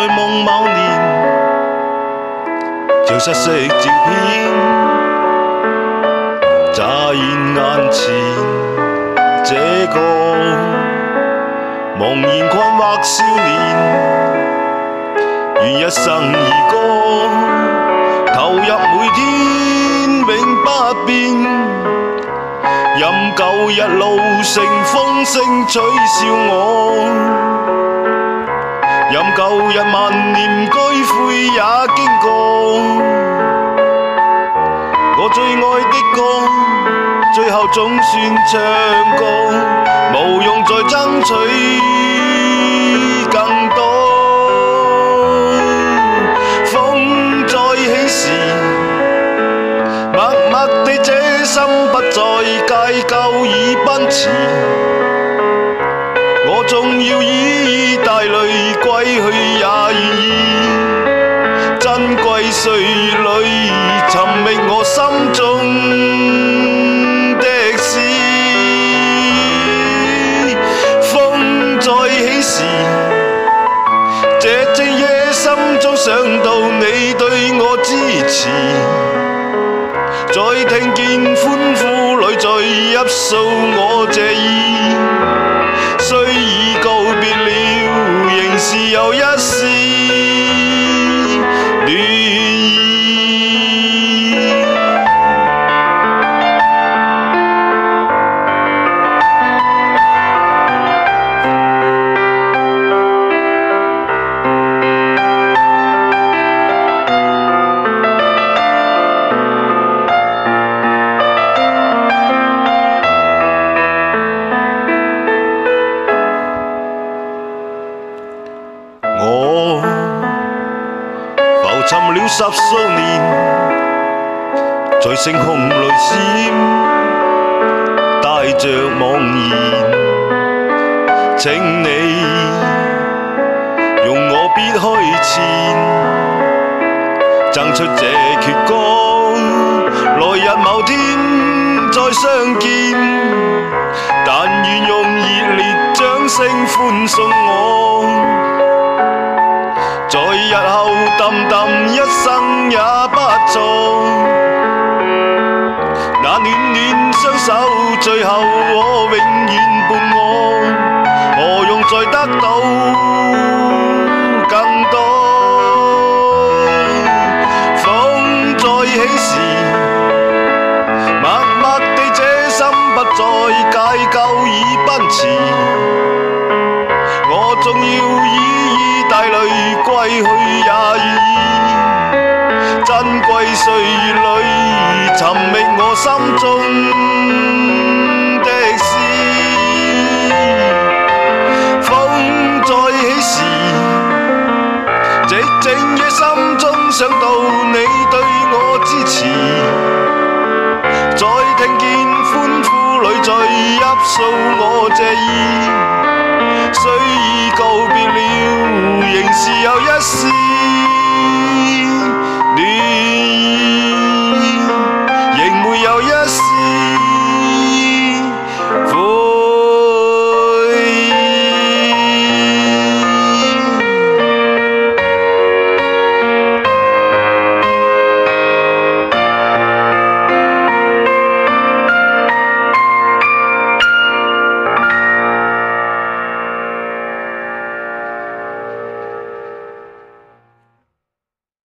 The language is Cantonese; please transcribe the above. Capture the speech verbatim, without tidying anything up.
夢某年，像失色照片，乍現眼前。這個茫然困惑少年，願一生而歌，投入每天永不變。任舊日路成風聲取笑我，任舊日萬念俱灰也經過。我最愛的歌，最後總算唱過，無用再爭取更多。風再起時，默默地這心不再計較已奔馳。我縱要以帶淚歸去也願意，珍貴歲月裏尋覓我心中的詩。風再起時，這正夜心中想到你對我支持，再聽見歡呼裏再泣訴我謝意。雖已告別了，仍是有一絲暖意。我浮沉了十數年，在星空裏閃，帶着茫然。請你容我別去前，贈出這闕歌，來日某天再相見。但願用熱烈掌聲歡送我，在日後淡淡一生也不錯。那暖暖雙手最後我永遠伴我，何用再得到更多。風再起時，默默地這心不再計較已奔馳。我縱要以帶淚歸去也願意，珍貴歲月裏尋覓我心中的詩。風再起時，這正夜心中想到你對我支持，再聽見歡呼裏再泣訴我謝意。雖已告別了，仍是有一絲